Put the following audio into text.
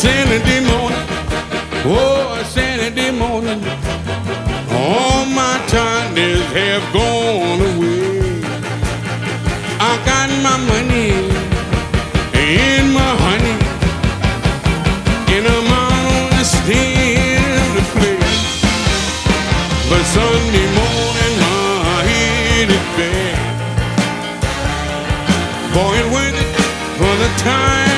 Saturday morning, oh, Saturday morning, all my tiredness have gone away. I got my money and my honey, and I'm out on the stand to play. But Sunday morning, my head is bad. Boy, it went for the time.